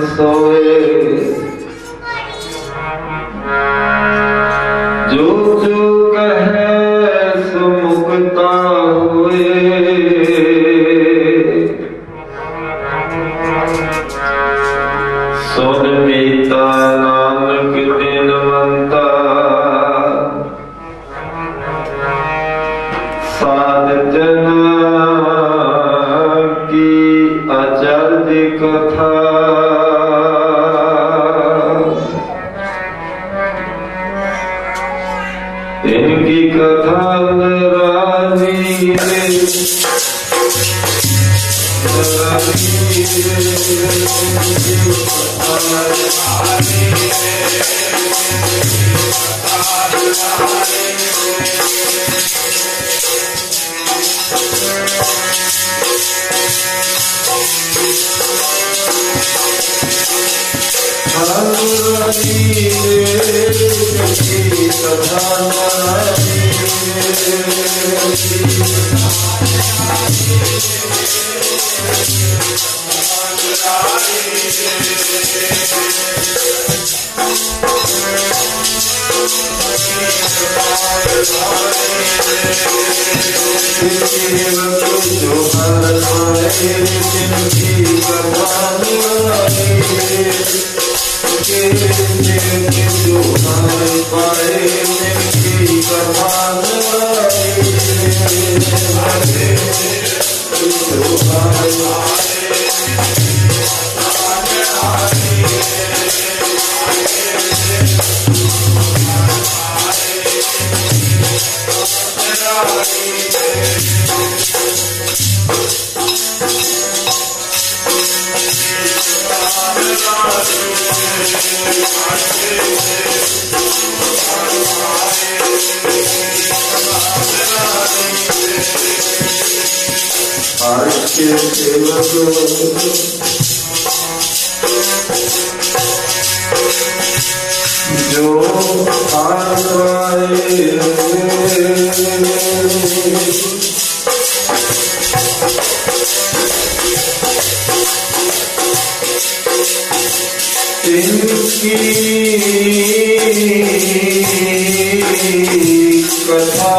सोए, जो जो कहे सो मुक्ता हुए। सुन मीता नानक दिनवंता, साध जना की अचर्य कथा। इनकी कथा रानी जो इनकी कथा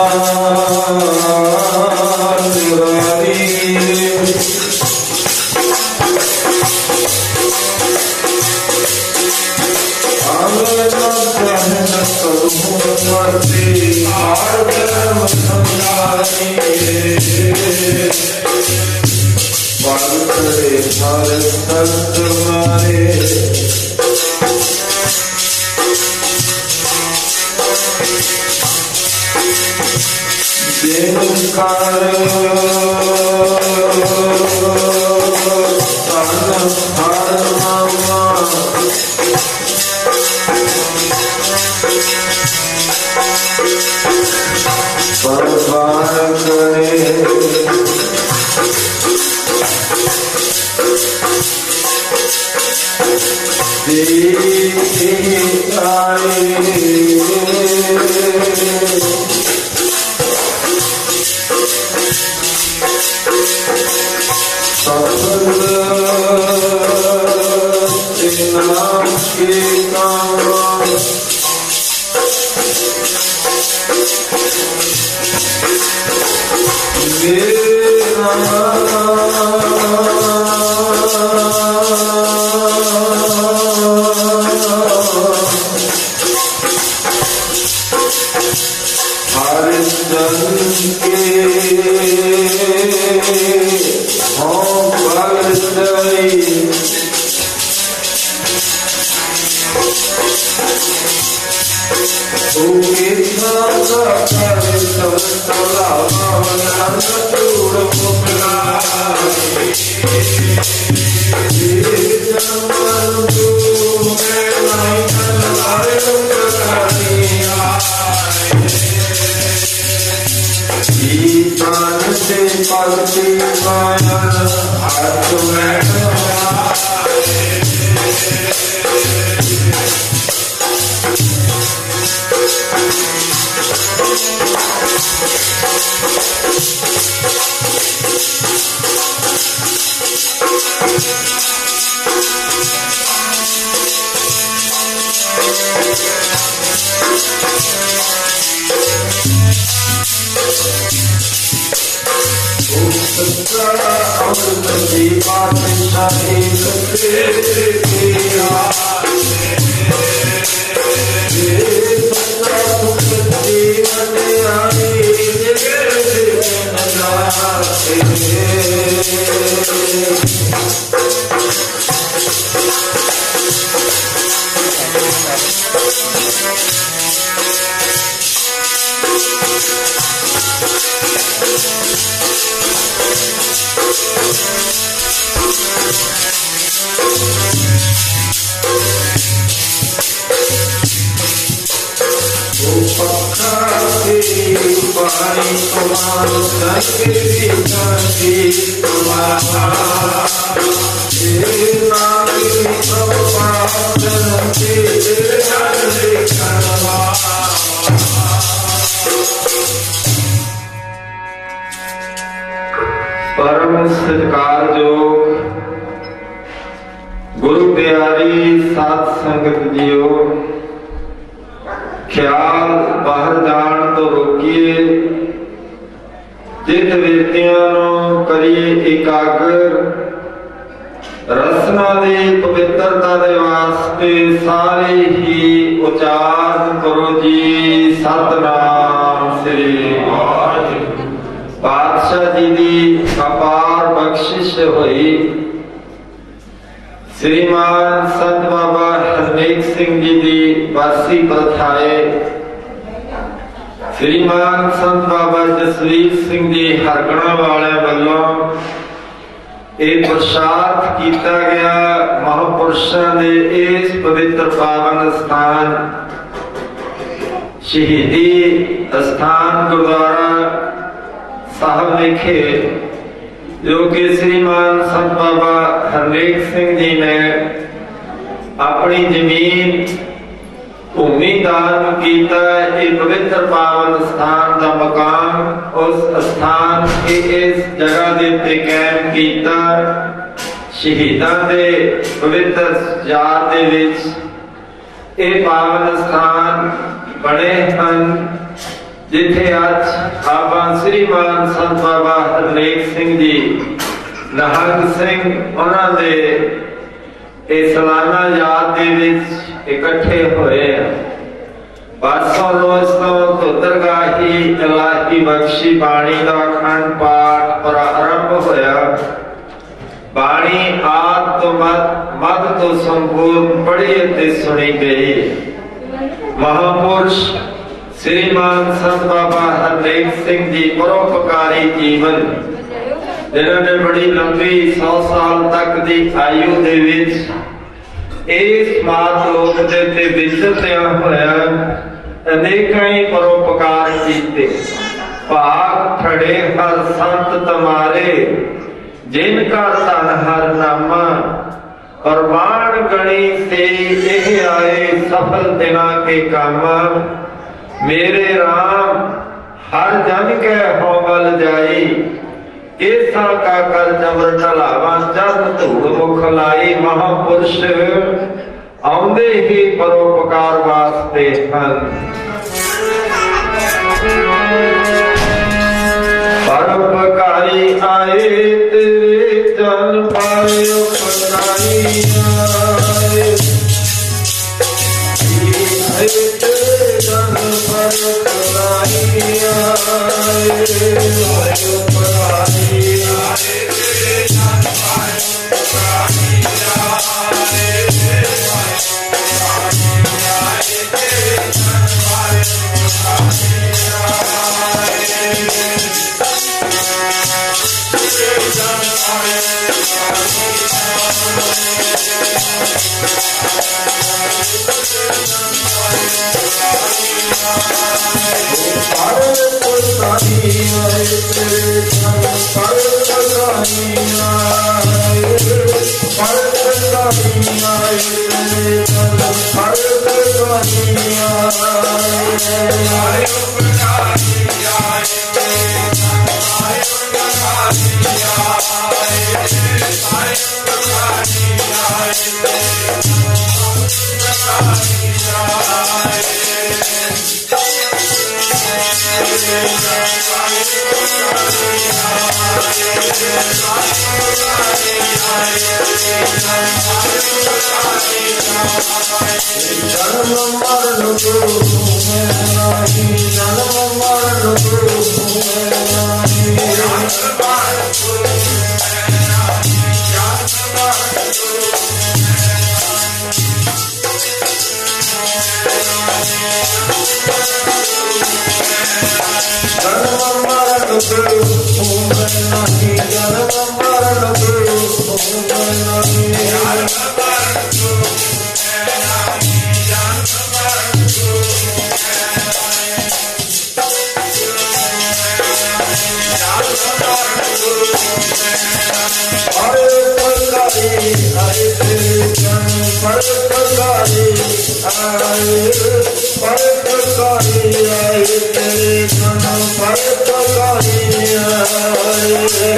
परम सत्कारयोग गुरु प्यारी साध संगत जियो, ख्याल बाहर जान तो रोकिए, चित वृत्तियां नूं करिए एकाग्र, रसना दी पवित्रता दे वास्ते सारे ही उच्चारण करो जी सतनाम श्री पातशाह जी दी अपार बख्शिश हुई। श्रीमान संत बाबा हरनेक सिंह जी दी बरसी प्रथाए, श्रीमान संत बाबा जसवीर सिंह जी हरगणा वाले वालों एक प्रसाद किया गया। महापुरुषों के इस पवित्र पावन स्थान शहीदी स्थान गुरुद्वारा साहब लिखे, जो कि श्रीमान संत बाबा हरनेक सिंह जी ने अपनी जमीन भूमि दान किया। ये पवित्र पावन स्थान का मकाम उस स्थान के इस जगह के उत्ते कायम किया। शहीदां दे पवित्र याद दे विच ये पावन स्थान बने हैं, जिथे अज बाबा श्रीमान संत बाबा हरनेक सिंह जी निहंग सिंह उन्हां दे सालाना याद दे विच इकट्ठे होए। परसों रोज तो दरगाही इलाही बख्शी बाणी का अखंड पाठ प्रारंभ होया। बाणी आद तो मद तो संपूर्ण पढ़ी ते सुनी गई। महापुरुष श्रीमान संत बाबा हरनेक सिंह जी परोपकारी जीवन, जिन्होंने बड़ी लंबी 100 साल तक की आयु दे विच इस मात लोक दे ते विचरदियां होया अनेकां ही परोपकार कीते। भाग ठड़े हर संत तुम्हारे, जिनका तन हर नामा, परवान गणी से यह आए सफल दिना के कामा। मेरे राम हर जन के होवल जाई, केसा का कर जबर ढलावा जब धूड़ मुख लाई। महापुरुष आउंदे ही परोपकार वास्ते हैं। परोपकारी आए तेरे जन पाए उपकारी आए, जन परोपकारी आए, परोपकारी आए जन पाए उपकारी आए, जन्म मरण गुरु नहीं, जन्म मरण गुरु नहीं, जन्म मरण गुरु नहीं, जन्म मरण गुरु हरे पगारी हरे तेरे जन्म पर पगारी आए, पर पगारी आए तेरे जन्म पर पगारी आए,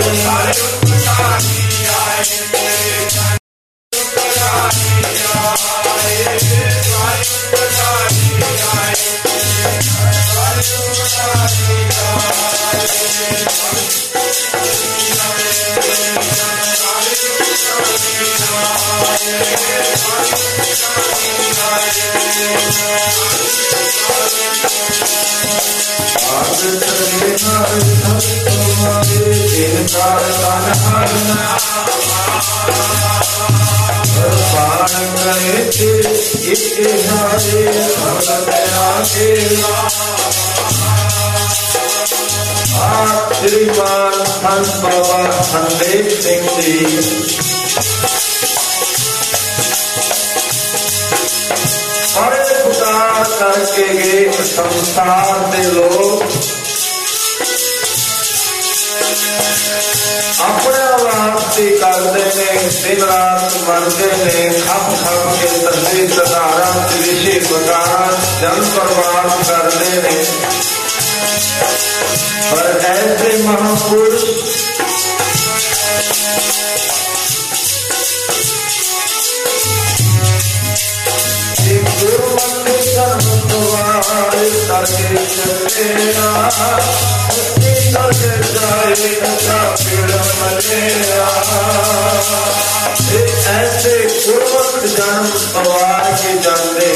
श्रीमान संत बाबा हरदेव सिंह जी बड़े पुकार करके गए संसार के लोग अपने वास्ते करते ने, दिन रात मरते ने, खप खप के तस्वीर सदारा ऋषि बकार जन बर्बाद करते ने। पर ऐसे महापुरुष गुरुमंत्र सर्वद्वार करके चलेरा, करके जाए मलेरा। ऐसे गुरुमंत्र जन्म सवार के जाते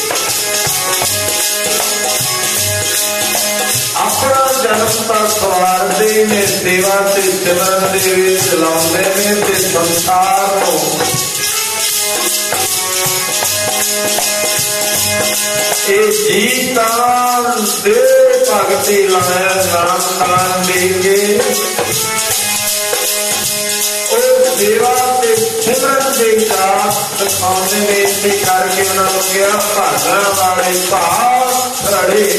अपना जन्म का सवारते ने, सेवा से सिमरन दे चलाते ने ते संसार को जीतान दे भगती लाया नाम दान देंगे। सेवा से सिमरन दे दिखाने में इसे करके उन्होंने गया भागण वाले भाग खड़े।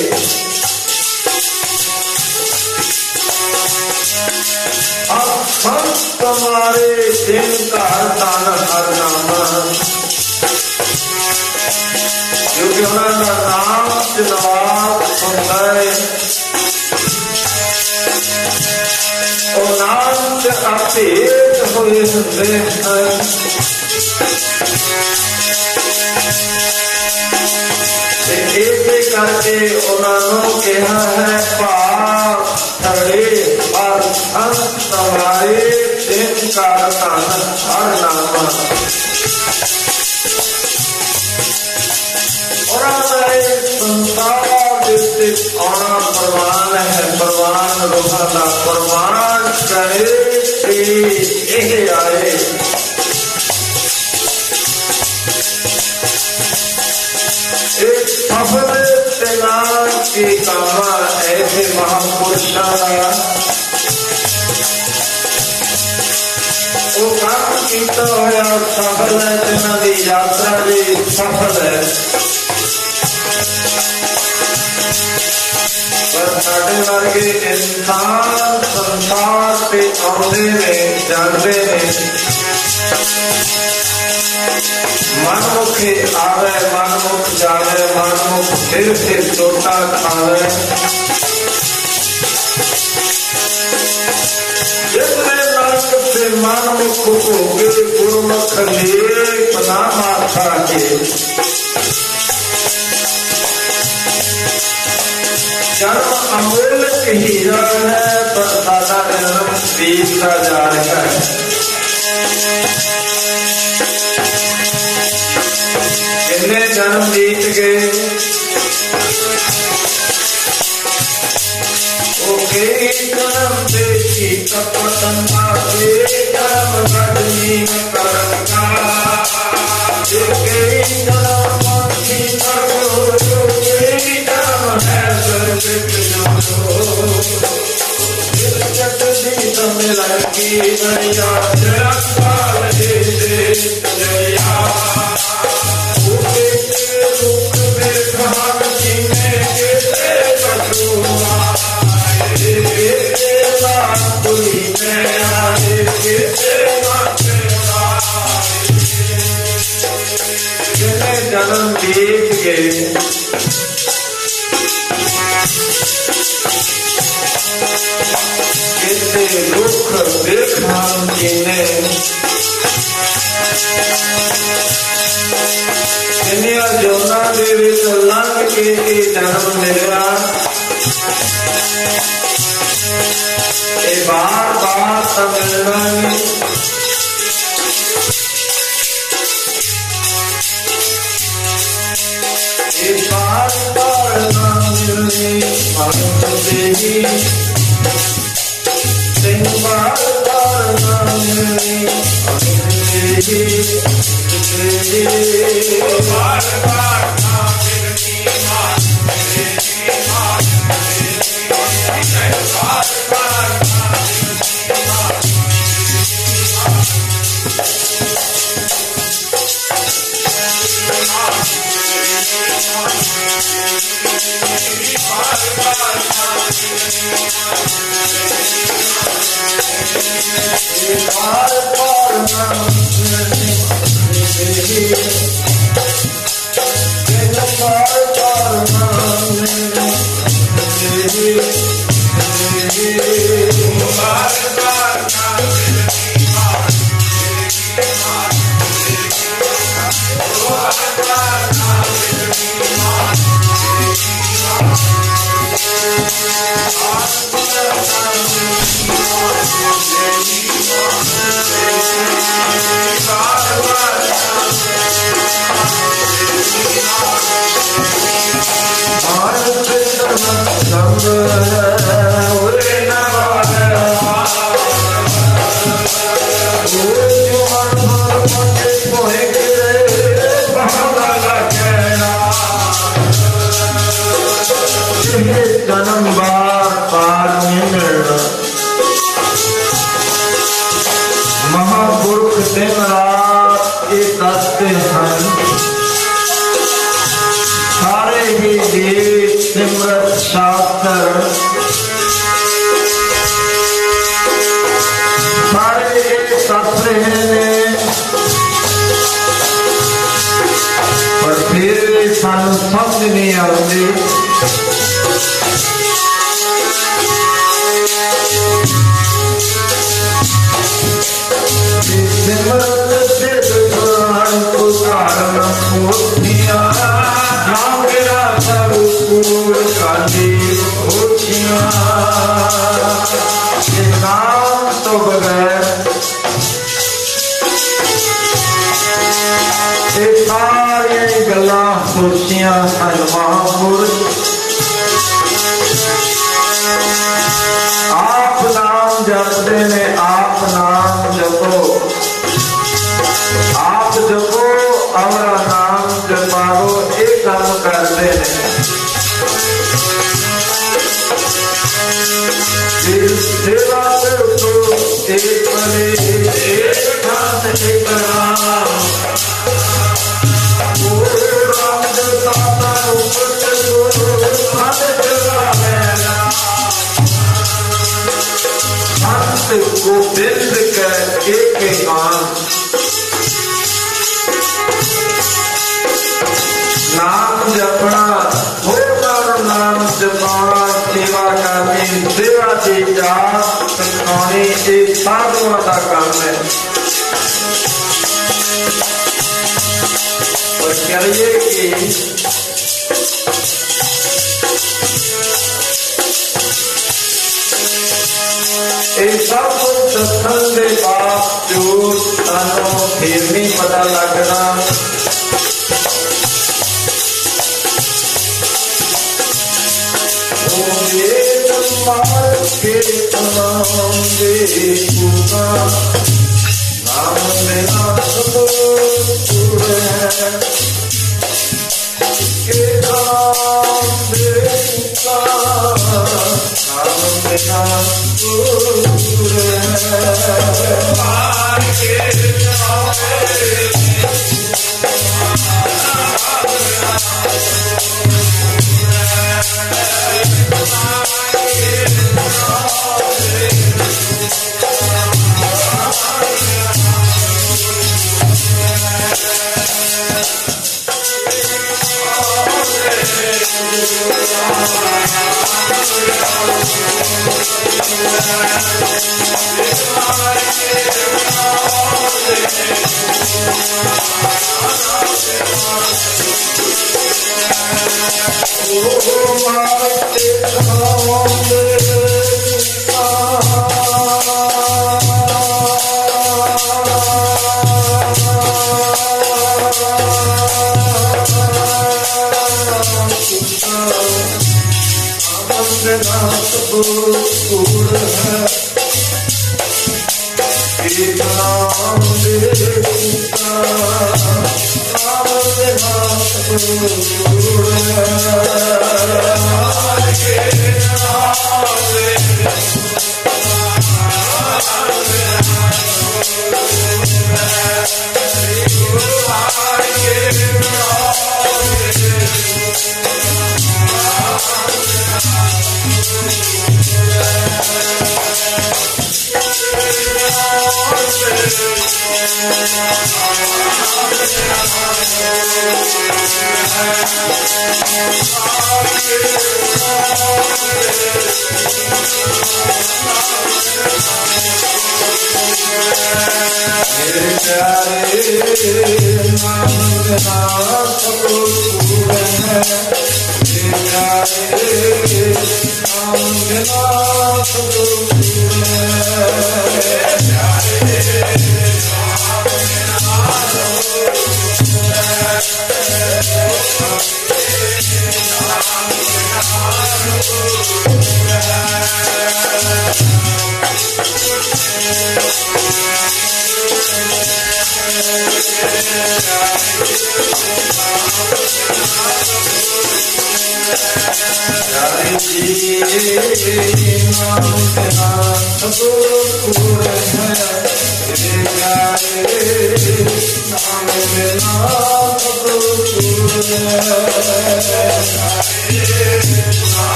अब संत तुम्हारे दिन का दान हर नामा, क्योंकि उन्होंने नाम जवाब सुनता है और नाम से अपेट हुए होते हैं। एक करके उन्होंने कहा है पाप खड़े और संत तुम्हारे दिन का दान हर नामा। संसार से आना प्रमाण है, प्रमाण रोहाना प्रमाण करे आए। एक सफल सेना की कामा ऐसे महापुरुषा वो काम किया होया सफल है, सेना की यात्रा भी सफल है। पर साढ़े वर्गे इंसान संसार पे आते ने, जानते ने, मनमुखी आवे मनमुख जावे, मनमुख फिर से चोटा खावे। जितने नरक से मनमुख हो गए गुरुमुख लिए बना माथा के। जन्म अमूल्य हीरा है पर दादा का जन्म 20,000 का है। कितने जन्म बीत गए, जन्म देखी कपटना के जन्म रजनी करंगा जन्म की करो जन्म है लड़की नैया जया जन्म बीत गए, कितने दुख बेखान जीने, दुनिया जोना दे विच लंघ के जन्म मिला। ये बार बार तो मिलना नहीं, बार बार ना मिलने देवी, बार बार ना मिलने बार बार ना मिलनी जन्म बार बार मिलना। महापुरुष दिन रात ये दसते हैं, सारे ही वेद सिमरत शास्त्र सारे शास्त्र हैं, पर फिर सानू समझ नहीं आती। नाम तो बगैर सारिया गल्लां सोचियां महापुरुष आप नाम जपते ने, आप नाम जपो, आप जपो हमारा नाम जपाओ, एक काम करते हैं। सेवा करो एक बने एक हाथ एक राम, ओ राम जपता उपत गुरु हाथ जगा मेरा, संत गोविंद के एक कान, नाम जपना हो नाम जपाना, सेवा करनी सेवा की जात सिखानी ये साधुओं का काम है। और कहिए कि लगना मार के नाम देखूंगा नाम मेरा सुर है के नाम देखूंगा नाम मेरा सुर है मार के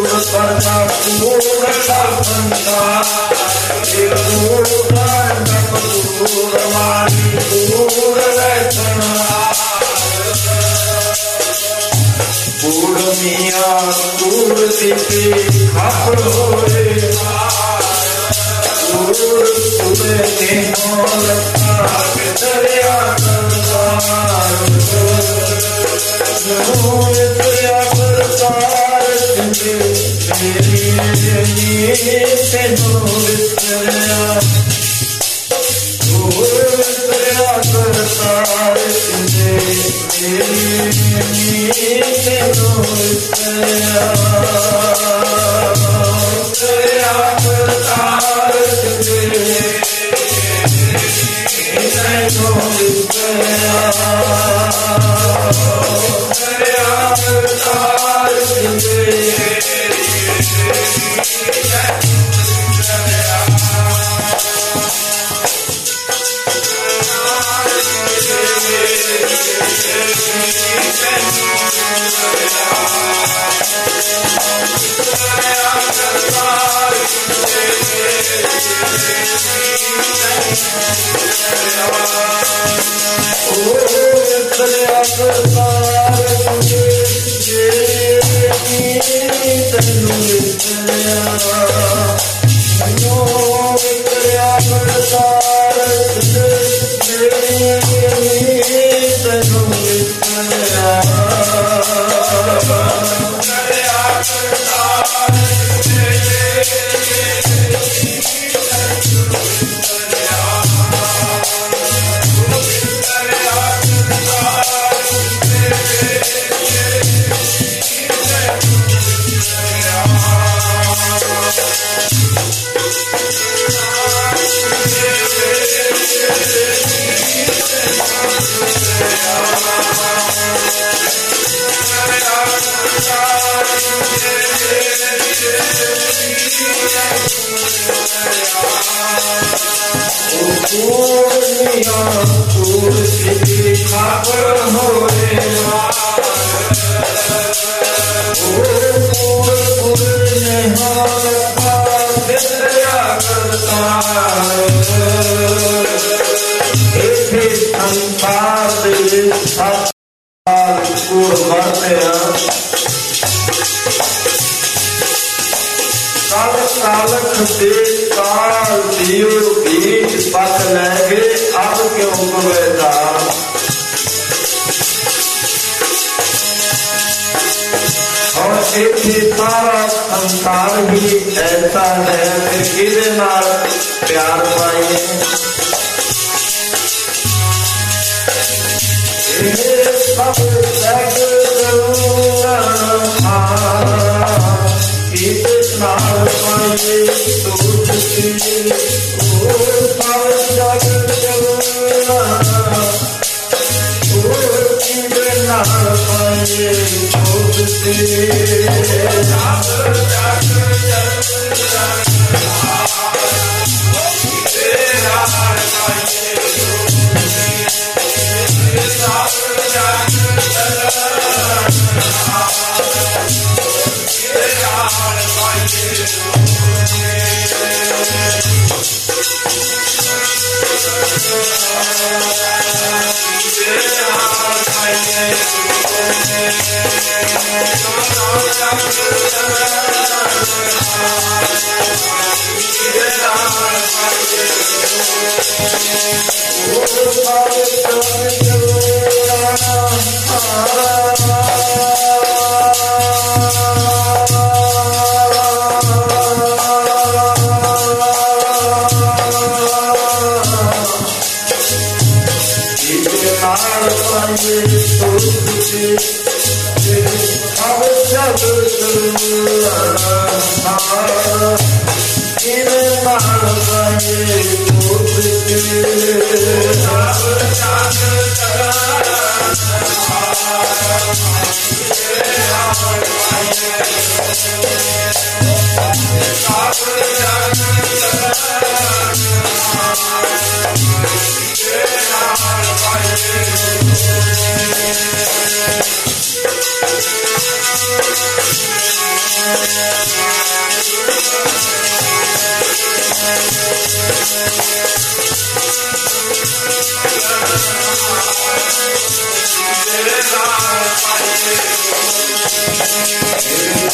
Sanskar, दूर मारी दूर बूढ़ मियाँ बूढ़ दीदी खापर होए बूढ़ तुम्हें देहों लगा के दरिया करतार दरिया करतार मेरी से नूर दरिया दरिया करतार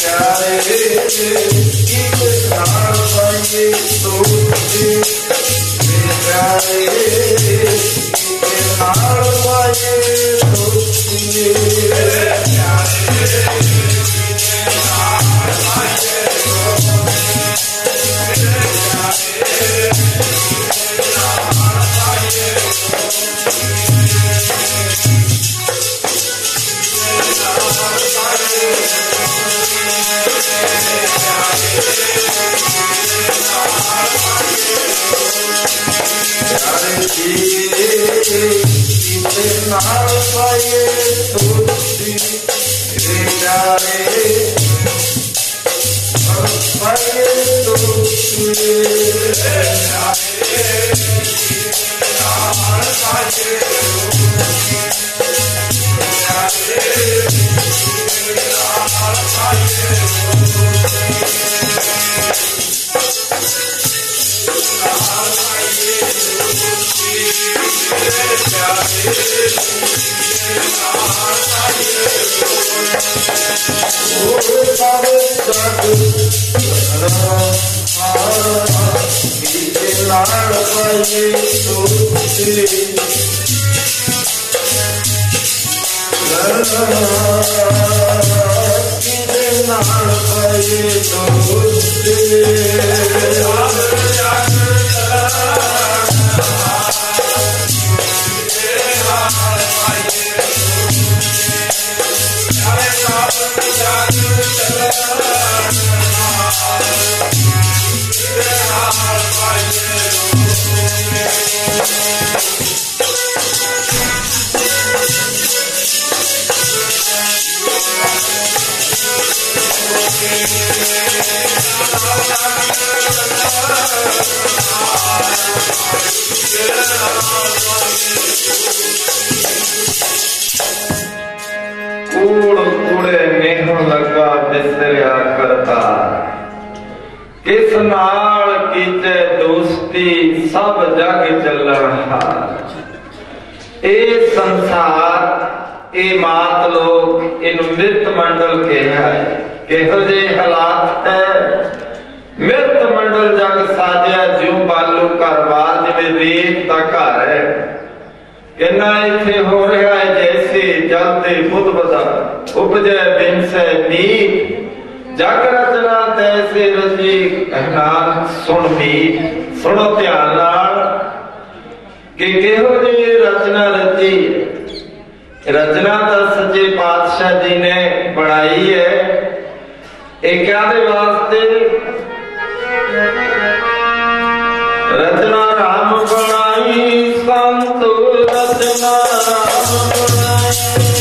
किस नाल कीते दोस्ती सब जग चलन हार। ए संसार ए मात लोग इन मृत मंडल के है किहो जे हालात है। मृत मंडल जग साजिया ज्यों बालू घरबार जिवें रेत दा घर है। कहना इत्थे हो रहा है जैसे जल दे बुध बदा उपजे बिन से मीत। जग रचना तैसे रची कहना सुन मीत। सुनो ध्यान नाल कि किहो जी रचना रची। रचना तो सच्चे पातशाह जी ने बनाई है। एक क्या दे वास्ते रचना राम बनाई संत रचना राम बनाई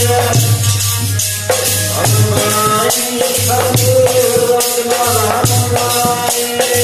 संत रचना राम बनाई।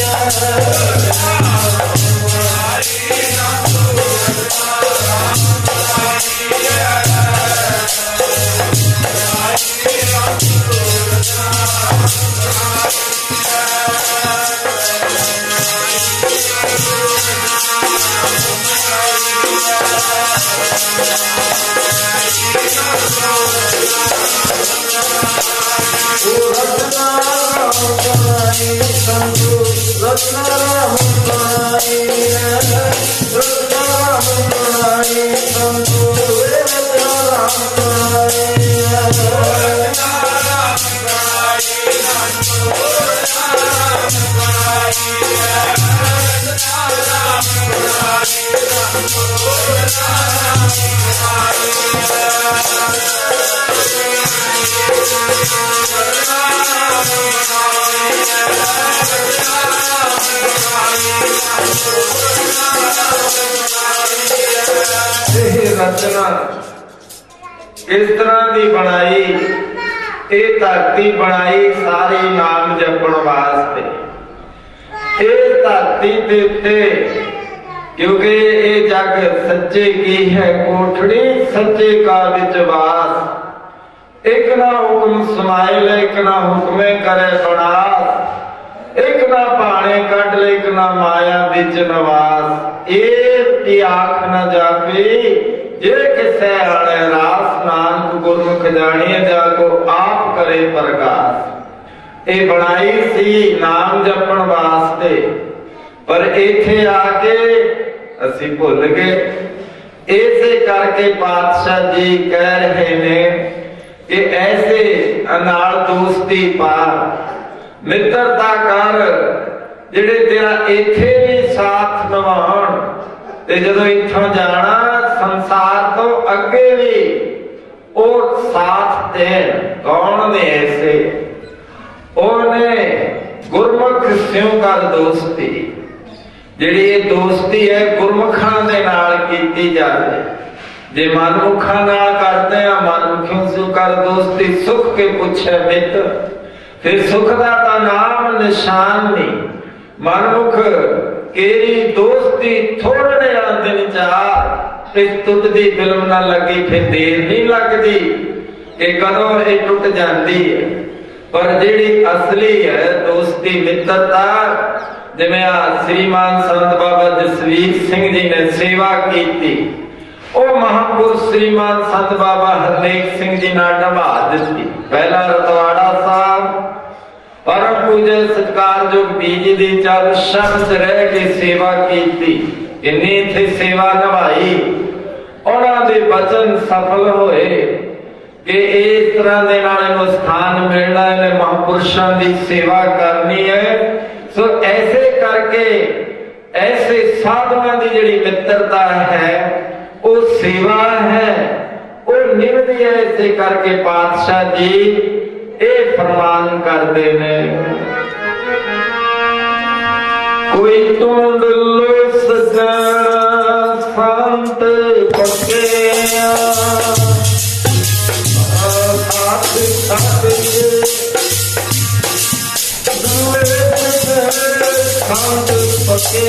रचना इस तरह की बनाई ये धरती बनाई सारी नाम जपण वास्ते। ये धरती दे उत्ते क्योंकि ये जग सच्चे की है कोठड़ी सच्चे का विच वास। एक ना हुक्म समाइल एक ना हुक्मे करे बनास। एक ना भाणे कढ ले एक ना माया विच नवास। ये आख न जापी जे किसे आने रास। नानक गुरमुख जानिए जाको आप करे प्रकाश। ਇਹ ਬਣਾਈ ਸੀ ਨਾਮ ਜਪਣ ਵਾਸਤੇ, ਪਰ ਇੱਥੇ ਆ ਕੇ ਅਸੀਂ ਭੁੱਲ ਗਏ। ਇਸੇ ਕਰਕੇ ਪਾਤਸ਼ਾਹ ਜੀ ਕਹਿ ਰਹੇ ਨੇ ਕਿ ਐਸੇ ਨਾਲ ਦੋਸਤੀ ਪਾ, ਮਿੱਤਰਤਾ ਕਰ ਜਿਹੜੇ ਤੇਰਾ ਇੱਥੇ ਵੀ ਸਾਥ ਨਿਭਾਉਣ ਤੇ ਜਦੋਂ ਇੱਥੋਂ ਜਾਣਾ ਸੰਸਾਰ ਤੋਂ ਅੱਗੇ ਵੀ ਉਹ ਸਾਥ ਦੇਣ। ਕੌਣ ਨੇ ਐਸੇ? ਉਹਨੇ ਗੁਰਮੁਖ ਸਿਉ ਕਰ ਦੋਸਤੀ। ਜਿਹੜੀ ਇਹ ਦੋਸਤੀ ਹੈ ਗੁਰਮੁਖਾਂ ਦੇ ਨਾਲ ਕੀਤੀ ਜਾਵੇ। ਜੇ ਮਨਮੁਖਾਂ ਨਾਲ ਕਰਦੇ ਆ, ਮਨਮੁਖਿਓ ਸਿਉ ਕਰ ਦੋਸਤੀ, ਸੁਖ ਕੇ ਪੁੱਛੇ ਮਿੱਤ, ਫਿਰ ਸੁਖ ਦਾ ਤਾਂ ਨਾਮ ਨਿਸ਼ਾਨ ਨਹੀਂ। ਮਨਮੁਖ केरी दोस्ती थोड़े दिन चार इस टुटदी फिल्म ना लगी, फिर देर नहीं लगती कि कदों ये टुट जाती है। पर जिहड़ी असली है दोस्ती मित्रता, जिवें श्रीमान संत बाबा जसवीर सिंह जी ने सेवा की, ਉਹ महापुरुष श्रीमान संत बाबा हरनेक सिंह जी नाल निभा दित्ती। पहला रतवाड़ा साहब परम पूजे सत्कारयोग बीज दी चल शब्द रह के सेवा की, इन्नी इत्थे सेवा निभाई। उन्हां दे वचन सफल होए कि इस तरह दे नाल इहनूं स्थान मिलना, इहने महापुरुषां दी सेवा करनी है। सो ऐसे करके ऐसे साधुआं दी जिहड़ी मित्रता है वो सेवा है, वो निभदी है। इसे करके पातशाह जी ये फरमान करते ने, कोई ढूंढ लो सजन संत पक्के, संत पक्के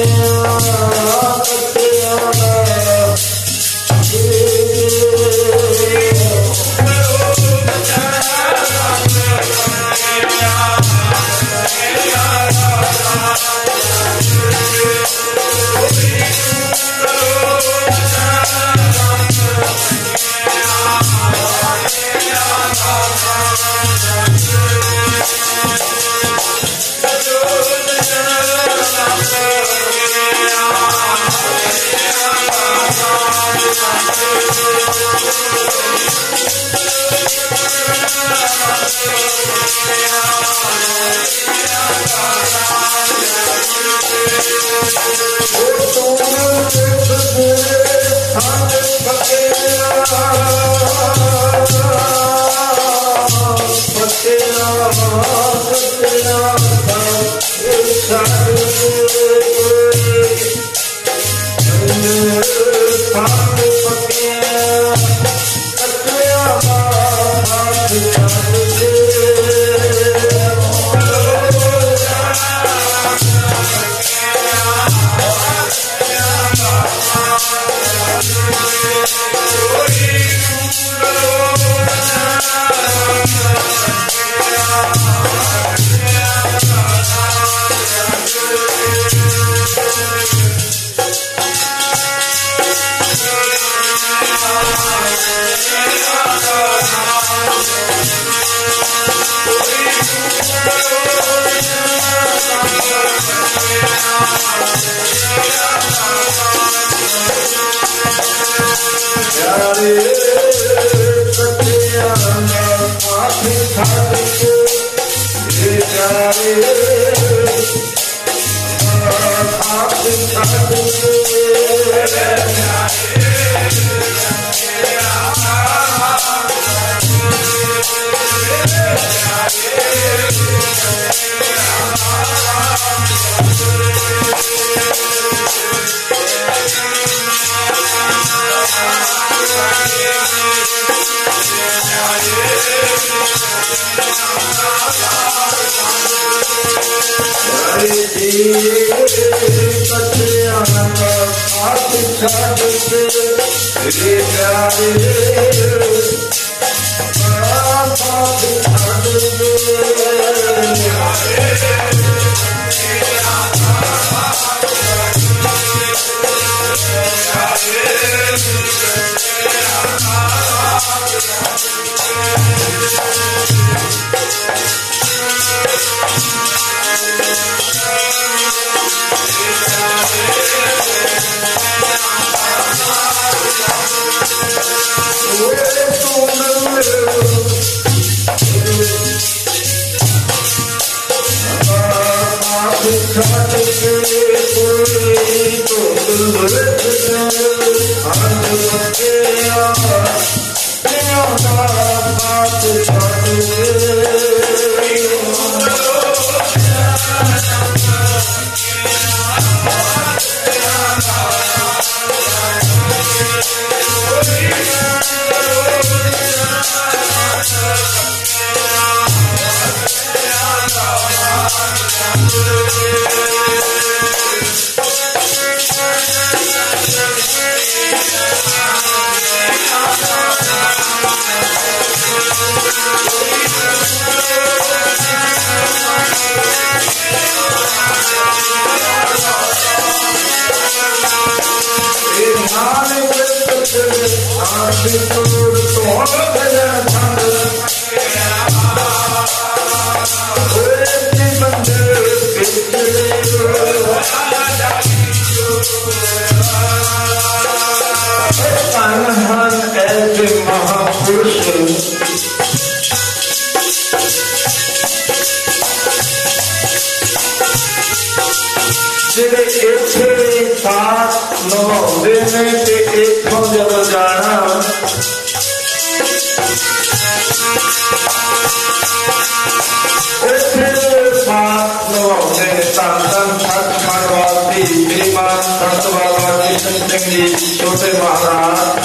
छोटे महाराज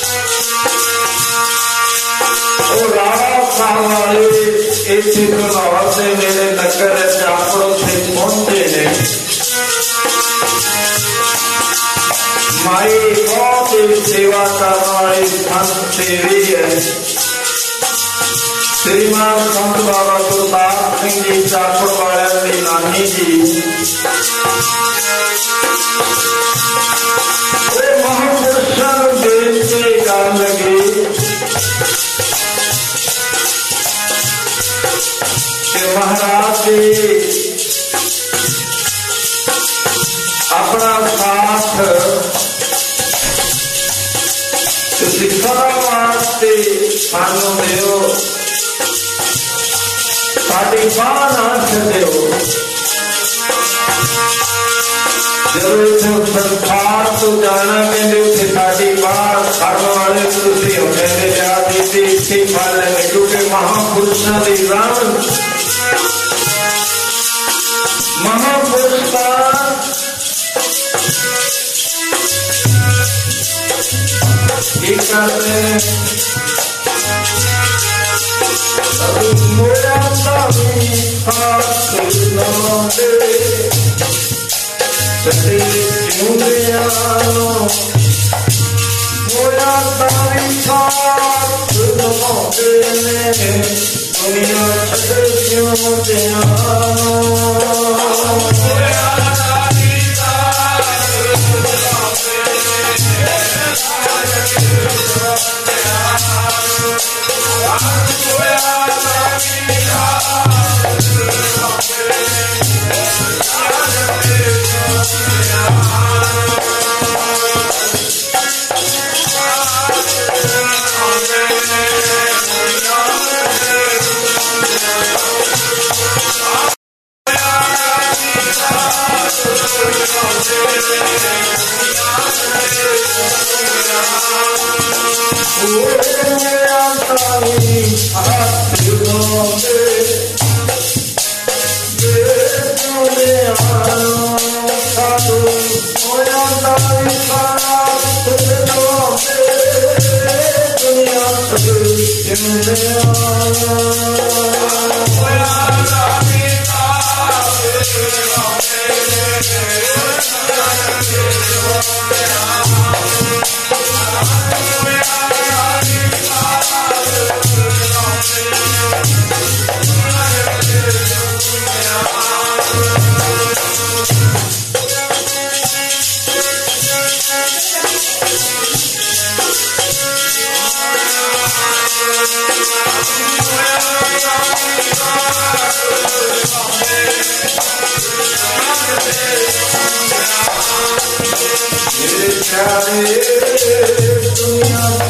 इसी लाहौर से मेरे नगर जाफरों से पहुंचे हैं। माई बहुत ही सेवा करने संत सेवी है। श्रीमान संत बाबा गुरदास सिंह जी जाफर वाले की नानी जी महापुरुषों देश के गान लगी कि महाराज जी अपना साथ सदा वास्ते सानू दियो, साड़ी बाह ना छड्यो। जब इसे संसार तो जाना कहते उसे साड़ी बात खाने वाले तुलसी होने में जाती थी इसी फल में, क्योंकि महापुरुषों की राम महापुरुष का दुनिया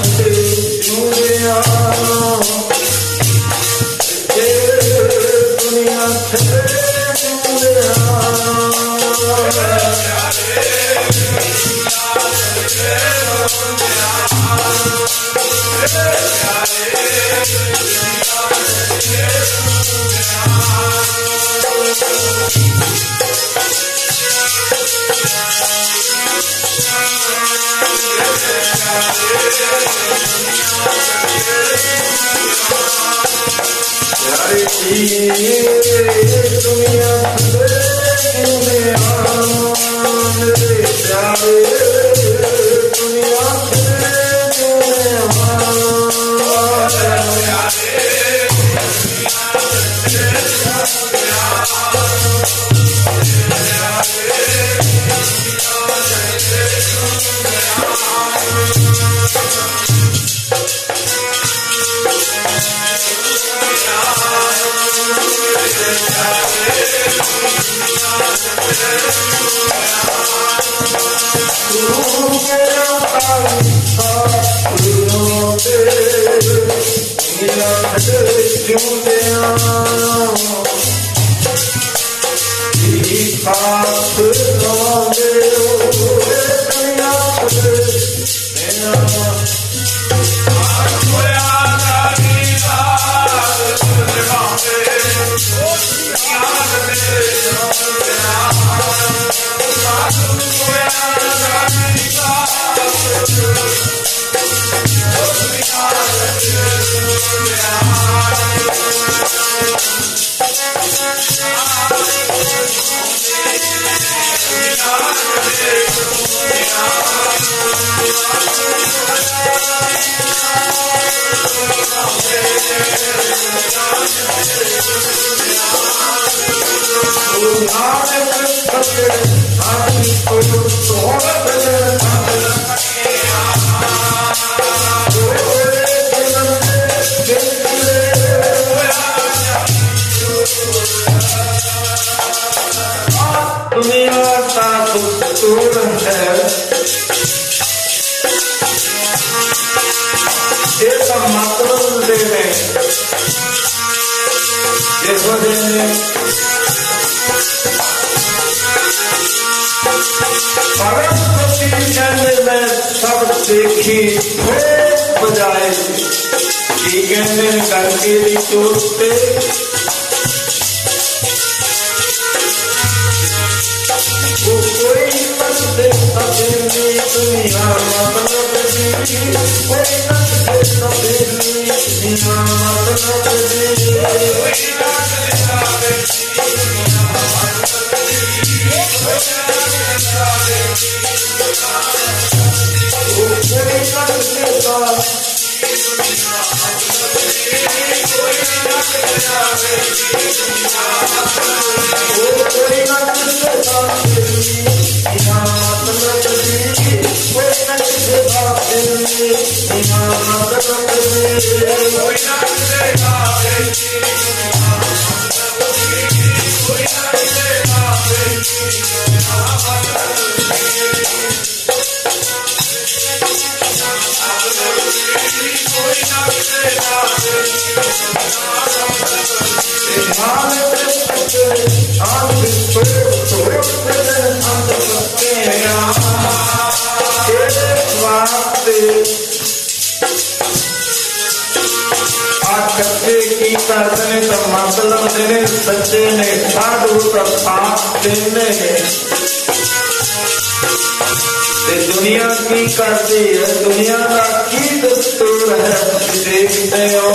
दुनिया की करती है, दुनिया का की दस्तूर है, देखते हो।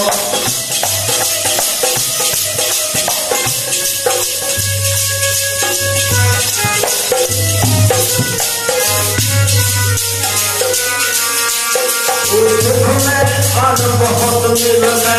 बहुत मिलना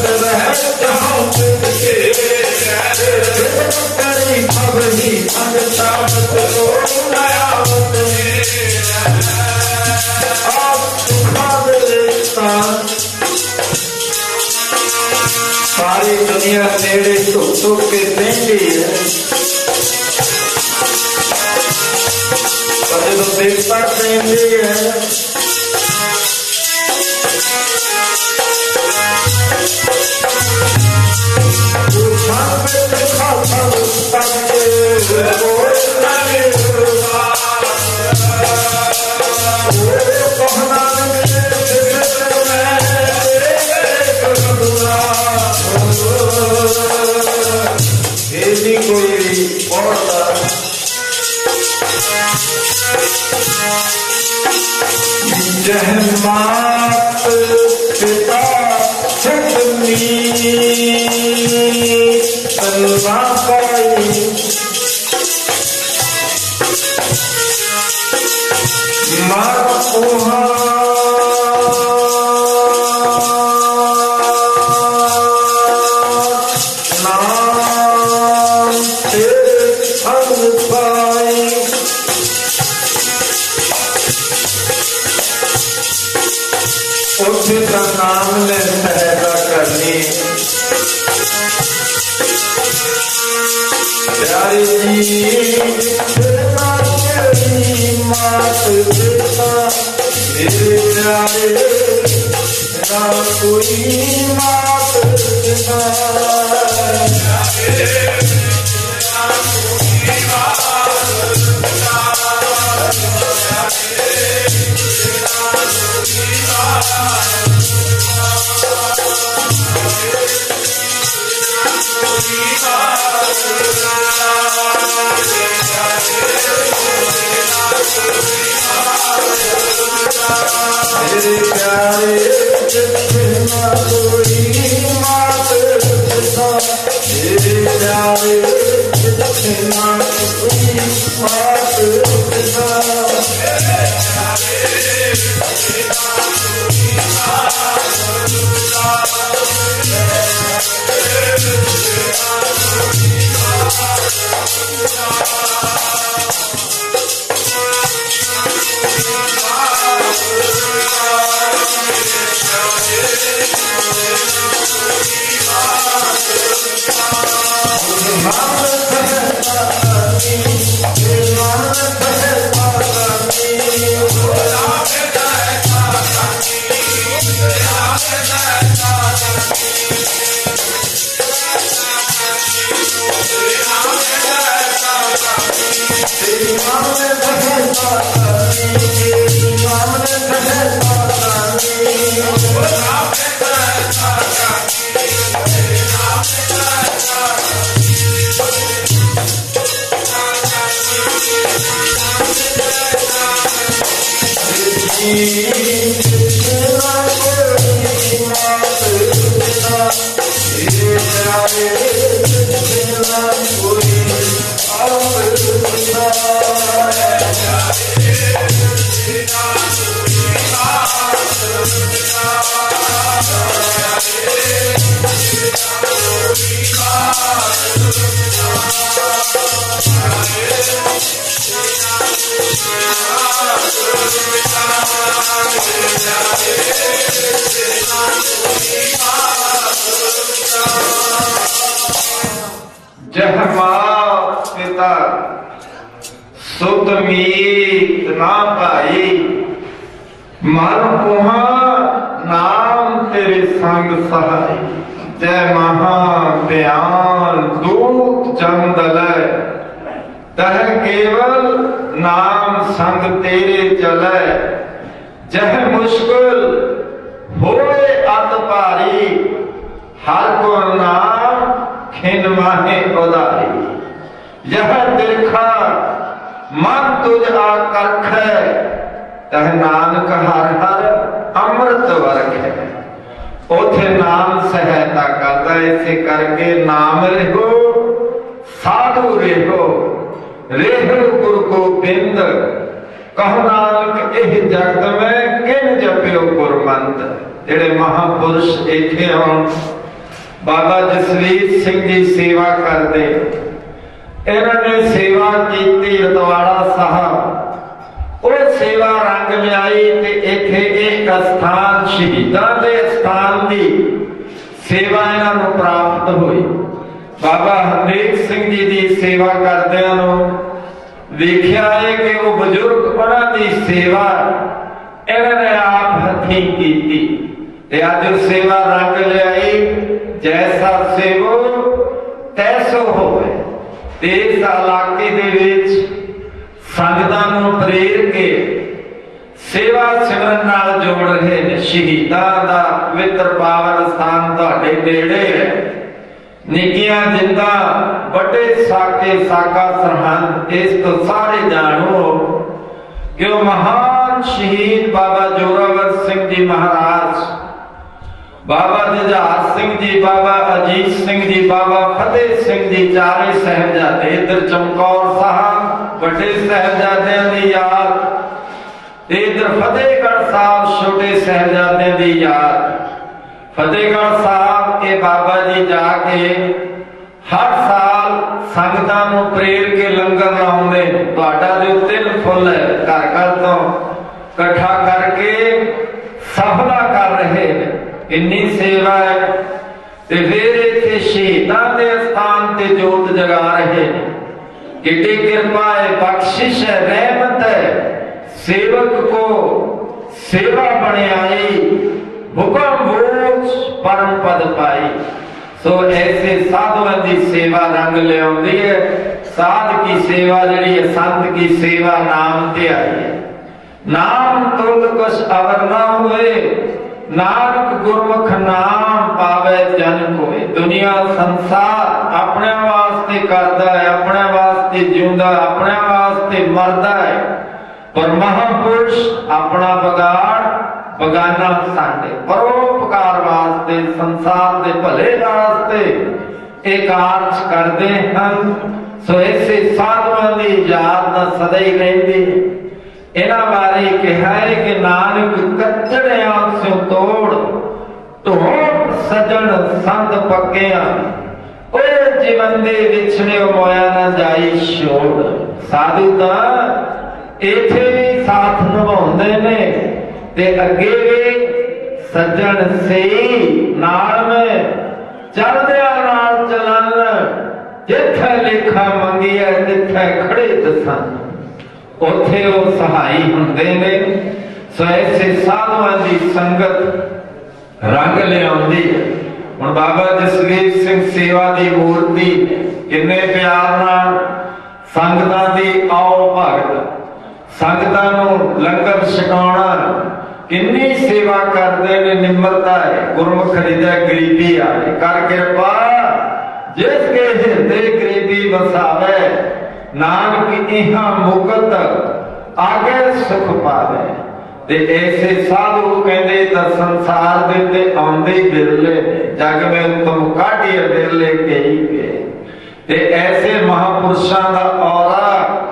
सारी दुनिया नेड़े सुख के देंगी है, कभी तो देखता देंगे है। मात पिता छठमी तलवा पाई मात पोहा नाम तेरे अंग पाई उसका नाम ने सहायता करनी प्यारी जी मात पिता मेरे प्यारे ना कोई मात पिता मेरे प्यारे जितना कोई मात पिता मेरे प्यारे जितना कोई मात पिता जह मात पिता सुत मीत ना पाई मन पुहा नाम तेरे संग सहाय जय महा बयान दूत जन दलै तह केवल नाम संग तेरे चलै जह मुश्किल होए अत भारी हर को नाम खिन माहे उदारी यह देखा मन तुझ आकर्ख है तह नानक हर हर अमृत वर्ग है उथे नाम सहायता करता इसे करके नाम रहो साधु रहो रेहु गुरु गोबिंद कहो नानक एह जगत में किन जपियो गुरमंत जेड़े महापुरुष इथे आउण बाबा जसवीर सिंह जी सेवा करते इन्होंने सेवा की रतवाड़ा साहब वो सेवा रंग लियाई ते इथे एक स्थान शहीदां दे स्थान की सेवा इन्हों प्राप्त हुई बाबा हरनेक सिंह जी की सेवा करदियां देखिया है कि वो बुजुर्ग उन्होंने सेवा इन्होंने आप हथी की अज सेवा रंग लियाई जैसा सेवो तैसो होवे इस इलाके दे विच संगतां नूं प्रेर के सेवा सिमरन नाल जोड़ रहे ने शहीदां दा पवित्र पावन स्थान तुहाडे नेड़े है निकियां जिंदा बड़े साके साका सरहंद इस तो सारे जानो कि महान ਮਹਾਨ ਸ਼ਹੀਦ ਬਾਬਾ ਜੋਰਾਵਰ ਸਿੰਘ ਜੀ ਮਹਾਰਾਜ, ਬਾਬਾ ਜੁਝਾਰ ਸਿੰਘ ਜੀ, ਬਾਬਾ ਅਜੀਤ ਸਿੰਘ ਜੀ, ਬਾਬਾ ਫਤਿਹ ਸਿੰਘ ਜੀ, ਚਾਰੇ ਸਾਹਿਬਜ਼ਾਦੇ। ਇਧਰ ਚਮਕੌਰ ਸਾਹਿਬ ਵੱਡੇ ਸਾਹਿਬਜ਼ਾਦਿਆਂ ਦੀ ਯਾਦ, ਤੇ ਇਧਰ ਫਤਿਹਗੜ੍ਹ ਸਾਹਿਬ ਛੋਟੇ ਸਾਹਿਬਜ਼ਾਦਿਆਂ ਦੀ ਯਾਦ। ਫਤਿਹਗੜ੍ਹ ਸਾਹਿਬ ਇਹ ਬਾਬਾ ਜੀ ਜਾ ਕੇ हर साल संगतां नूं प्रेर के लंगर लाउंदे। तुहाडा जो तिल फुल है घर घर तो इकट्ठा करके सफला कर रहे हैं, इन्नी सेवा है। ते फिर इत्थे शहीदां दे स्थान ते जोत जगा रहे हैं। कितनी कृपा है, बख्शिश है, रहमत है। सेवक को सेवा बनियाई, हुक्म बूझ परम पद पाई। सो ऐसे साधुओं की सेवा रंग लियाउंदी है। साध की सेवा जिहड़ी है, संत की सेवा नाम ते आई है। नाम तुल कुछ अवर ना होए, नानक गुरमुख नाम पावे जन कोय। दुनिया संसार अपने वास्ते करदा है, अपने वास्ते जिउंदा, अपने वास्ते मरदा है, पर महापुरुष अपना बगाड़ बगाना साडे परोपकार वास्ते, संसार दे भले वास्ते एक कार्य करते हैं। सो ऐसे साधुओं की याद ना सदा ही रहिंदी। इन्हां बारे कहा है कि नानक कच्चड़ियां से तोड़ ढोट सजन संत पक्कियां, ओए जीवन दे विछड़े मोया ना जाई छोड़। साधु तां इत्थे भी साथ निभाउंदे ने ते अगे भी सज्जन सही नाल में चलदिया नाल चलन। जिथे लेखा मंगिया तिथे खड़े दसन, उथे वो सहाई हुंदे ने। सो ऐसे साधुआं दी संगत रंग लियाउंदी है। हुण बाबा जसवीर सिंह सेवा दी मूर्ति किन्ने प्यार नाल संगतां दी आओ भगत, संगतां नूं लंगर छकाउणा, किन्नी सेवा करते ने। निम्रता है, गुरमुख हृदय गरीबी आए। कर कृपा जिसके हृदय गरीबी वसावे, नानक इहां मुकत आगे सुख पावे। ते ऐसे साधु कहते तो संसार दे ते आउंदे बिरले, जग में उत्तम काढ़िए बिरले कई के। ते ऐसे महापुरुषां दा औरा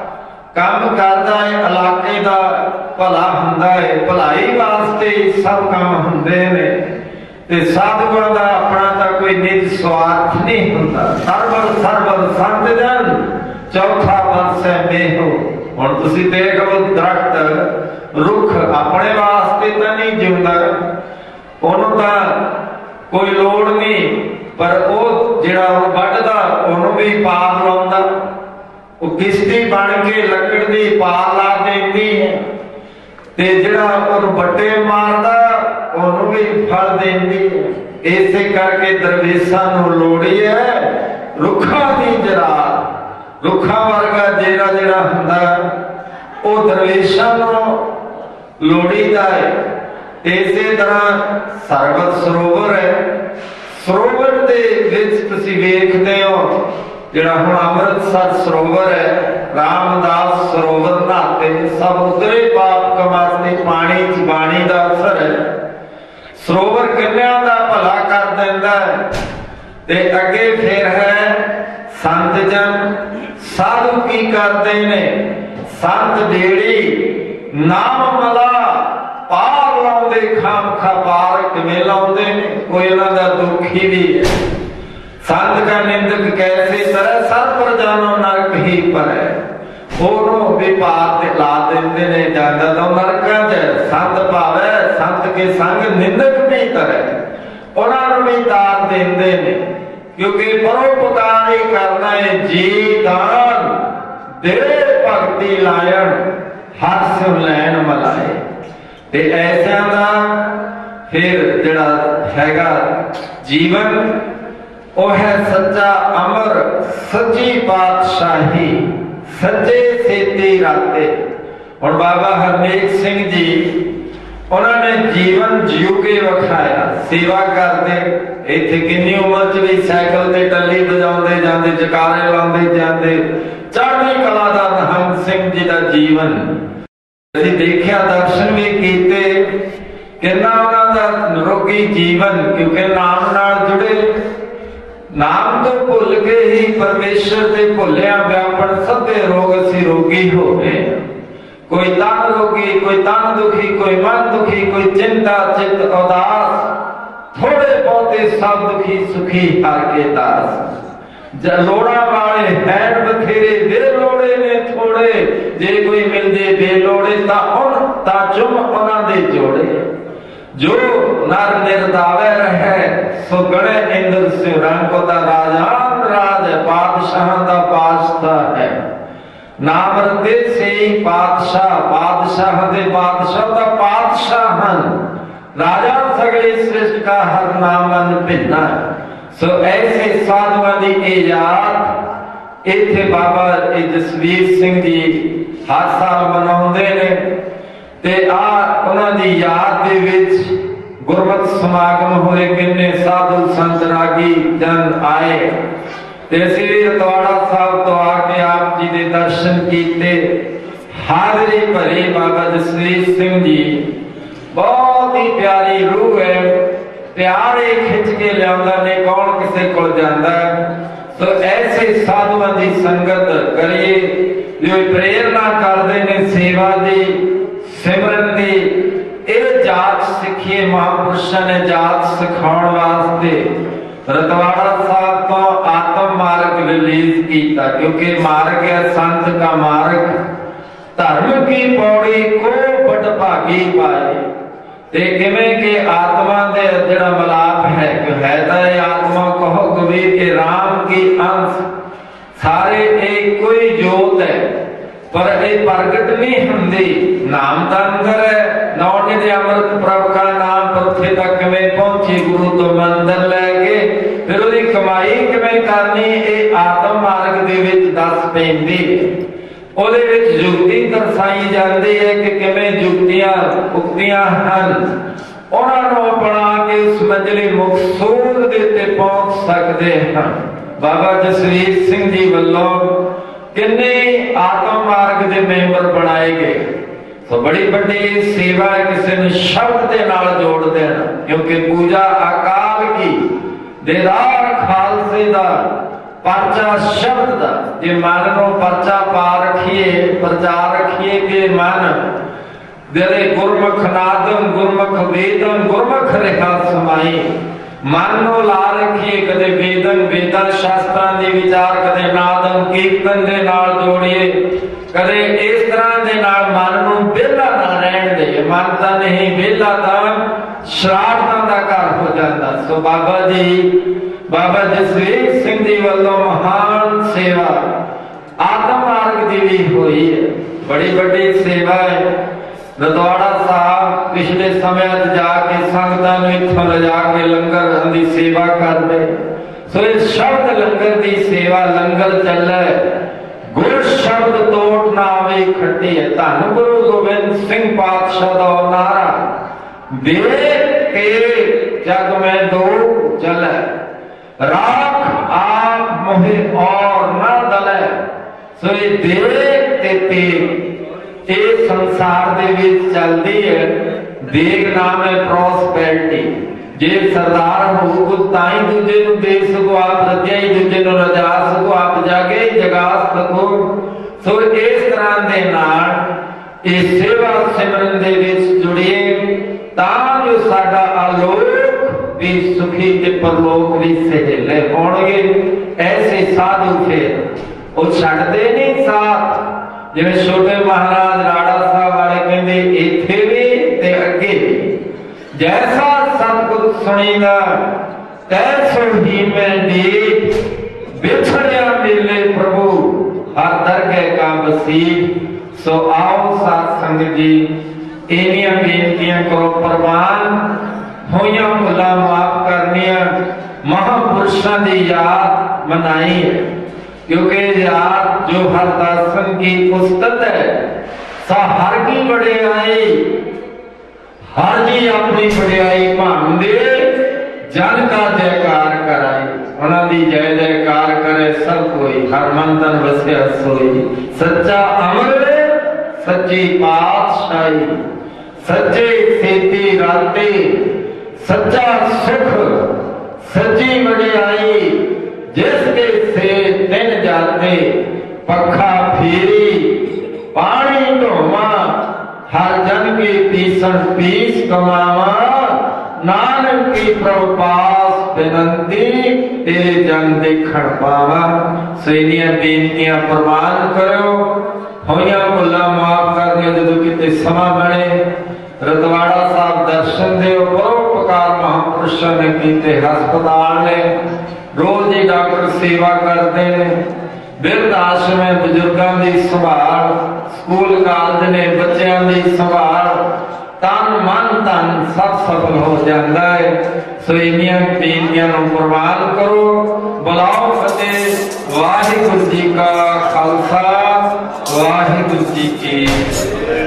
काम करदा है, इलाके दा भला हुंदा है, भलाई वास्ते सब काम हुंदे ने। ते साधुआं दा अपना तां कोई निज स्वार्थ नहीं हुंदा। सरवर सरवर संत जन चौथा वंश है मेहो। हुण तुसीं देख लो दरख्त रुख अपने वास्ते तां नहीं जिउंदा, ओनूं तां कोई लोड़ नहीं, पर ਉਹ ਜਿਹੜਾ ਉਹ ਵੱਢਦਾ ਉਹਨੂੰ ਵੀ ਪਾਰ ਲਾਉਂਦਾ। ਉਹ ਕਿਸ਼ਤੀ ਬਣ ਕੇ ਲੱਕੜ ਦੀ ਪਾਰ ਲਾ ਦਿੰਦੀ ਹੈ, ਤੇ ਜਿਹੜਾ ਉਹਨੂੰ ਵੱਟੇ ਮਾਰਦਾ ਉਹਨੂੰ ਵੀ ਫਲ ਦਿੰਦੀ ਹੈ। ਇਸੇ ਕਰਕੇ ਦਰਵੇਸ਼ਾਂ ਨੂੰ ਲੋੜੀ ਹੈ ਰੁੱਖਾਂ ਦੀ ਜਰਾਤ। ਰੁੱਖਾਂ ਵਰਗਾ ਜਿਹੜਾ ਜਿਹੜਾ ਹੁੰਦਾ ਉਹ ਦਰਵੇਸ਼ਾਂ ਨੂੰ ਲੋੜੀਦਾ ਹੈ। ਇਸੇ ਤਰ੍ਹਾਂ ਸਰਬਤ ਸਰੋਵਰ ਹੈ। ਸਰੋਵਰ ਦੇ ਵਿੱਚ ਤੁਸੀਂ ਵੇਖਦੇ ਹੋ ਜਿਹੜਾ ਹੁਣ ਅੰਮ੍ਰਿਤਸਰ ਸਰੋਵਰ ਹੈ, ਰਾਮਦਾਸ ਸਰੋਵਰ ਨਹਾਤੇ सब उतरे पाप कमाते पानी च बाणी दा असर है। ਸਰੋਵਰ ਕਿੰਨਿਆਂ ਦਾ ਭਲਾ ਕਰ ਦਿੰਦਾ ਹੈ। ਤੇ ਅੱਗੇ ਫਿਰ ਹੈ ਸੰਤ ਜਨ। ਸਾਧੂ ਕੀ ਕਰਦੇ ਨੇ? ਸੰਤ ਜਿਹੜੀ ਨਾਮ ਮਲਾ ਪਾਰ ਲਾਉਂਦੇ, ਖਾਮ ਖਾ ਪਾਰ ਕਿਵੇਂ ਲਾਉਂਦੇ ਨੇ? ਕੋਈ ਇਹਨਾਂ ਦਾ ਦੁਖੀ ਵੀ ਹੈ। संत का निंदक कैसे तरह सब पर जानो नरक ही पर है। ਉਹਨੂੰ ਵੀ ਪਾਰ ਤੇ ਲਾ ਦਿੰਦੇ ਨੇ, ਜਾਂਦਾ ਤਾਂ ਨਰਕਾਂ 'ਚ। ਸੰਤ ਭਾਵੇ ਸੰਤ ਕੇ ਸੰਗ ਨਿੰਦਕ ਵੀ ਕਰੇ, ਉਹਨਾਂ ਨੂੰ ਵੀ ਤਾਰ ਦਿੰਦੇ ਨੇ। ਕਿਉਂਕਿ ਪਰਉਪਕਾਰ ਹੀ ਕਰਨਾ ਹੈ। ਜੀ ਦਾਨ ਦੇ ਭਗਤੀ ਲਾਇਣ, ਹਰ ਸਿਉ ਲੈਣ ਮਲਾਏ। ਤੇ ਐਸਿਆਂ ਦਾ ਫਿਰ ਜਿਹੜਾ ਹੈਗਾ ਜੀਵਨ ਉਹ ਹੈ ਸੱਚਾ ਅਮਰ, ਸੱਚੀ ਪਾਤਸ਼ਾਹੀ, ਸੱਚੇ ਸੇਤੀ ਰਾਤੇ। ਹੁਣ ਬਾਬਾ ਹਰਨੇਕ ਸਿੰਘ ਜੀ ਉਹਨਾਂ ਨੇ ਜੀਵਨ ਜਿਉ ਕੇ ਵਿਖਾਇਆ। ਸੇਵਾ ਕਰਦੇ ਇੱਥੇ ਕਿੰਨੀ ਉਮਰ 'ਚ ਵੀ ਸਾਈਕਲ ਤੇ ਟੱਲੀ ਵਜਾਉਂਦੇ ਜਾਂਦੇ, ਜਕਾਰੇ ਲਾਉਂਦੇ ਜਾਂਦੇ। ਚੜ੍ਹਦੀ ਕਲਾ ਦਾ ਨਿਹੰਗ ਸਿੰਘ ਜੀ ਦਾ ਜੀਵਨ ਅਸੀਂ ਦੇਖਿਆ, ਦਰਸ਼ਨ ਵੀ ਕੀਤੇ, ਕਿੰਨਾ ਉਹਨਾਂ ਦਾ ਨਿਰੋਗੀ ਜੀਵਨ, ਕਿਉਂਕਿ ਨਾਮ ਨਾਲ ਜੁੜੇ, ਨਾਮ ਤੋਂ ਭੁੱਲ ਕੇ ਹੀ ਪਰਮੇਸ਼ਰ ਦੇ ਭੁੱਲਿਆ ਵਿਆਪਣ ਸਭੇ ਰੋਗ ਅਸੀਂ ਰੋਗੀ ਹੋ ਗਏ। ਕੋਈ ਤਨ ਰੋਗੀ, ਕੋਈ ਤਨ ਦੁਖੀ, ਕੋਈ ਮਨ ਦੁਖੀ, ਕੋਈ ਚਿੰਤਾ ਚਿਤ ਉਦਾਸ, ਥੋੜੇ ਬਹੁਤੇ ਸਭ ਦੁਖੀ ਸੁਖੀ ਹਰ ਕੇ ਦਾਸ। ਲੋੜਾਂ ਵਾਲੇ ਹੈਣ ਬਥੇਰੇ, ਬੇਲੋੜੇ ਨੇ ਥੋੜੇ, ਜੇ ਕੋਈ ਮਿਲਦੇ ਬੇਲੋੜੇ ਤਾਂ ਚੁੰਮ ਉਹਨਾਂ ਦੇ ਜੋੜੇ। ਜੋ ਨਰ ਨਿਰਦਾਵੇ ਰਹੇ ਸੋ ਗਣੇ ਇੰਦਰ ਸਿਉ ਰੰਗ, ਉਹਦਾ ਰਾਜਾਨ ਰਾਜ ਹੈ, ਪਾਤਸ਼ਾਹਾਂ ਦਾ ਪਾਤਸ਼ਾਹ ਹੈ। ਨਾਮ ਰਤੇ ਸੇ ਪਾਤਸ਼ਾਹ, ਪਾਤਸ਼ਾਹ ਦੇ ਪਾਤਸ਼ਾਹ ਦਾ ਪਾਤਸ਼ਾਹ ਹਨ। ਰਾਜਾ ਸਗਲੇ ਸ੍ਰਿਸ਼ਟ ਕਾ ਹਰ ਨਾਮਨ ਭਿੰਨਾ। ਸੋ ਐਸੇ ਸਾਧੂਆਂ ਦੀ ਇਹ ਯਾਦ ਇੱਥੇ ਬਾਬਾ ਜਸਵੀਰ ਸਿੰਘ ਜੀ ਹਰ ਸਾਲ ਮਨਾਉਂਦੇ ਨੇ, ਤੇ ਆ ਉਹਨਾਂ ਦੀ ਯਾਦ ਦੇ ਵਿੱਚ ਗੁਰਮਤਿ ਸਮਾਗਮ ਹੋਏ। ਕਿੰਨੇ ਸਾਧੂ ਸੰਤ ਰਾਗੀ ਜਨ ਆਏ, ਤੇ ਅਸੀਂ ਵੀ ਰਤਵਾੜਾ ਸਾਹਿਬ ਤੋਂ ਆ ਕੇ ਆਪ ਜੀ ਦੇ ਦਰਸ਼ਨ ਕੀਤੇ। ਹਾਜ਼ਰੀ ਭਰੀ ਬਾਬਾ ਜਸਵੀਰ ਸਿੰਘ ਜੀ, ਬਹੁਤ ਹੀ ਪਿਆਰੀ ਰੂਹ ਹੈ, ਪਿਆਰੇ ਖਿੱਚ ਕੇ ਲਿਆਉਂਦਾ ਨੇ, ਕੌਣ ਕਿਸੇ ਕੋਲ ਜਾਂਦਾ। ਸੋ ਐਸੇ ਸਾਧੂਆਂ ਦੀ ਸੰਗਤ ਕਰੀਏ ਜੋ ਪ੍ਰੇਰਨਾ ਕਰਦੇ ਨੇ ਸੇਵਾ ਦੀ, ਸਿਮਰਨ ਦੀ। ਇਹ ਜਾਚ ਸਿੱਖੀਏ, ਮਹਾਂਪੁਰਸ਼ਾਂ ਨੇ ਜਾਚ ਸਿਖਾਉਣ ਵਾਸਤੇ ਰਤਵਾੜਾ ਸਾਹਿਬ ਤੋਂ ਆਤਮ ਮਾਰਗ ਰਿਲੀਜ਼ ਕੀਤਾ, ਕਿਉਂਕਿ ਮਾਰਗ ਹੈ ਸੰਤ ਕਾ ਮਾਰਗ, ਧਰਮ ਕੀ ਪੌੜੀ ਕੋ ਬੜ ਭਾਗੀ ਪਾਏ। ਤੇ ਕਿਵੇਂ ਕਿ ਆਤਮਾ ਦੇ ਜਿਹੜਾ ਮਲਾਪ ਹੈ, ਕਿ ਹੈ ਤਾਂ ਇਹ ਆਤਮਾ ਕਹੋ ਕਬੀਰ ਕੇ ਰਾਮ ਕੀ ਅੰਸ਼, ਸਾਰੇ ਇੱਕੋ ਹੀ ਜੋਤ ਹੈ, ਪਰ ਇਹ ਪ੍ਰਗਟ ਨਹੀਂ ਹੁੰਦੀ। ਨਾਮ ਦਾ ਅੰਦਰ ਹੈ, ਨੌਟੇ ਦੇ ਅੰਮ੍ਰਿਤ ਪ੍ਰਭ ਕਾ ਨਾਮ ਪਰਥੇ ਤੱਕ ਕਿਵੇਂ ਪਹੁੰਚੀ, ਗੁਰੂ ਤੋਂ ਮੰਦਰ ਲੈ ਕੇ ਫਿਰ ਉਹਦੀ ਕਮਾਈ ਕਿਵੇਂ ਕਰਨੀ, ਇਹ ਆਤਮ ਮਾਰਗ ਦੇ ਵਿੱਚ ਦੱਸ ਪੈਂਦੀ। ਉਹਦੇ ਵਿੱਚ ਜੁਗਤੀ ਦਰਸਾਈ ਜਾਂਦੀ ਹੈ ਕਿ ਕਿਵੇਂ ਜੁਗਤੀਆਂ ਉਕਤੀਆਂ ਹਨ, ਉਹਨਾਂ ਨੂੰ ਅਪਣਾ ਕੇ ਉਸ ਮੰਜ਼ਿਲੇ ਮਕਸੂਦ ਦੇ ਉੱਤੇ ਪਹੁੰਚ ਸਕਦੇ ਹਨ। ਬਾਬਾ ਜਸਵੀਰ ਸਿੰਘ ਜੀ ਵੱਲੋਂ ਕਿੰਨੇ ਆਤਮ ਮਾਰਗ ਦੇ ਮੈਂਬਰ ਬਣਾਏ ਗਏ। ਸੋ ਬੜੀ ਵੱਡੀ ਸੇਵਾ ਹੈ, ਕਿਸੇ ਨੂੰ ਸ਼ਬਦ ਦੇ ਨਾਲ ਜੋੜਦੇ ਹਨ, ਕਿਉਂਕਿ ਪੂਜਾ ਅਕਾਲ ਕੀ, ਦੇਦਾਰ ਖਾਲਸੇ ਦਾ, ਪਰਚਾ ਸ਼ਬਦ ਦਾ। ਜੇ ਮਨ ਨੂੰ ਪਰਚਾ ਪਾ ਰੱਖੀਏ, ਪ੍ਰਚਾਰ ਰੱਖੀਏ ਕਿ ਮਨ ਜਿਹੜੇ ਗੁਰਮੁਖ ਨਾਦਮ, ਗੁਰਮੁਖ ਵੇਦਮ, ਗੁਰਮੁਖ ਰਿਹਾ ਸਮਾਈ, ਮਨ ਨੂੰ ਲਾ ਰੱਖੀਏ ਕਦੇ ਵੇਦਨ ਵੇਦਾਂ ਸ਼ਾਸਤਰਾਂ ਦੇ ਵਿਚਾਰ, ਕਦੇ ਨਾਦਮ ਕੀਰਤਨ ਦੇ ਨਾਲ ਜੋੜੀਏ, ਕਦੇ ਇਸ ਤਰ੍ਹਾਂ ਦੇ ਨਾਲ ਮਨ ਨੂੰ ਵਿਹਲਾ ਨਾ ਰਹਿਣ ਦੇ। ਮਨ ਤਾਂ ਨਹੀਂ ਵਿਹਲਾ, ਤਾਂ ਸ਼ਰਾਰਤਾਂ ਦਾ ਘਰ ਹੋ ਜਾਂਦਾ। ਸੋ ਬਾਬਾ ਜੀ, ਬਾਬਾ ਜਸਵੀਰ ਸਿੰਘ ਜੀ ਵੱਲੋਂ ਮਹਾਨ ਸੇਵਾ ਆਤਮ ਮਾਰਗ ਦੀ ਵੀ ਹੋਈ ਹੈ, ਬੜੀ ਵੱਡੀ ਸੇਵਾ ਹੈ। ਰਤਵਾੜਾ ਸਾਹਿਬ ਪਿਛਲੇ ਸਮਿਆਂ 'ਚ ਜਾ ਕੇ ਸੰਗਤਾਂ ਨੂੰ ਇੱਥੋਂ ਲਿਜਾ ਕੇ ਲੰਗਰ ਦੀ ਸੇਵਾ ਕਰਦੇ। ਸੋ ਇਸ ਸ਼ਬਦ ਲੰਗਰ ਦੀ ਸੇਵਾ, ਲੰਗਰ ਚੱਲੇ ਗੁਰ ਸ਼ਬਦ ਤੋੜ ਨਾ ਆਵੇ ਖੱਟੀ ਹੈ। ਧੰਨ ਗੁਰੂ ਗੋਬਿੰਦ ਸਿੰਘ ਪਾਤਸ਼ਾਹ ਦਾ ਨਾਰਾ, ਦੇਖ ਕੇ ਜਗ ਮੈਂ ਦੋ ਚਲੇ, ਰਾਖ ਆਪ ਮੋਹਿ ਔਰ ਨਾ ਦਲੇ। ਸੋ ਇਹ ਦੇਖ ਤੇ ਇਹ ਸੰਸਾਰ ਦੇ ਵਿੱਚ ਚੱਲਦੀ ਹੈ। ਦੇਖ ਨਾਮ ਹੈ ਪ੍ਰੋਸਪੈਰਿਟੀ। ਜੇ ਸਰਦਾਰ ਹੋ ਤਾਂ ਹੀ ਦੂਜੇ ਨੂੰ ਦੇ ਸਕੋ, ਆਪ ਰੱਜਿਆ ਹੀ ਦੂਜੇ ਨੂੰ ਰਜਾ ਸਕੋ, ਆਪ ਜਾਗੇ ਜਗਾ ਸਕੋ। ਸੋ ਇਸ ਤਰ੍ਹਾਂ ਦੇ ਨਾਲ ਇਹ ਸੇਵਾ ਸਿਮਰਨ ਦੇ ਵਿੱਚ ਜੁੜੀਏ, ਤਾਂ ਜੋ ਸਾਡਾ ਆਲੋਕ ਵੀ ਸੁਖੀ ਤੇ ਪਰਲੋਕ ਵੀ ਸਹਿਲੇ ਹੋਣਗੇ। ਐਸੇ ਸਾਧੂ ਫਿਰ ਉਹ ਛੱਡਦੇ ਨਹੀਂ ਸਾਥ। ਜਿਵੇਂ ਛੋਟੇ ਮਹਾਰਾਜ ਰਾੜਾ ਸਾਹਿਬ ਵਾਲੇ ਕਹਿੰਦੇ, ਇੱਥੇ ਵੀ ਤੇ ਅੱਗੇ ਵੀ, ਜੈਸਾ ਸਤਿਗੁਰ ਸੁਣੀਦਾ ਤੈਸੋ ਹੀ ਮੈਂ ਡੀਠ, ਵਿਛੜਿਆ ਮੇਲੇ ਪ੍ਰਭੂ ਹਰ ਦਰਗਹਿ ਕਾ ਵਸੀਠ। ਸੋ ਆਓ ਸਾਧ ਸੰਗਤ ਜੀ, ਇਹਨੀਆਂ ਬੇਨਤੀਆਂ ਕਰੋ ਪ੍ਰਵਾਨ, ਹੋਈਆਂ ਭੁੱਲਾਂ ਮਾਫ ਕਰਨੀਆਂ, ਮਹਾਂਪੁਰਸ਼ਾਂ ਦੀ ਯਾਦ ਮਨਾਈ ਹੈ। क्योंकि याद जो हर दर्शन की पुस्तक है, सा हर की बड़ियाई, हर जी अपनी बड़ियाई भांदे, जन का जयकार कराई। उन्हां दी जय जयकार करे सब कोई, हर मन तन वसिया सोई। सच्चा अमर सच्ची पातशाही, सच्चे सेती राते, सच्चा सुख, सच्ची वडियाई, जिसके से दिन जाते, पखा फेरी, पानी ढोवा, हर जन की पीसन पीस कमावा, नानक की प्रभुपास बेनंती तेरे जन देखण पावा। सैनियां बेनतियां प्रवान करो, होइयां भुल्लां माफ कर दियो। जदों किते समा बने रतवाड़ा साहब दर्शन दिओ। परोपकार महापुरुषां ने कीते, हस्पताल ने रोज ही डॉक्टर सेवा करते हैं। बिरध आश्रम में बुजुर्गों की संभाल, स्कूल कॉलेज ने बच्चों की संभाल, तन मन धन सब सफल हो जाता है। सो इन्नियां बेनतियां नूं प्रवान करो। बुलाओ फतेह। वाहिगुरू जी का खालसा, वाहिगुरू जी की